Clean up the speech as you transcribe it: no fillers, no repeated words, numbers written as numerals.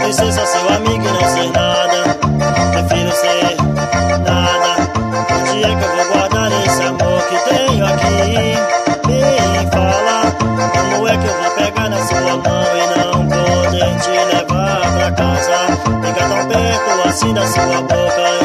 Prefiro ser só seu amigo e não ser nada. Prefiro ser nada. Onde é que eu vou guardar esse amor que tenho aqui? Me fala, como é que eu vou pegar na sua mão e não poder te levar pra casa? Fica tão perto assim da sua boca.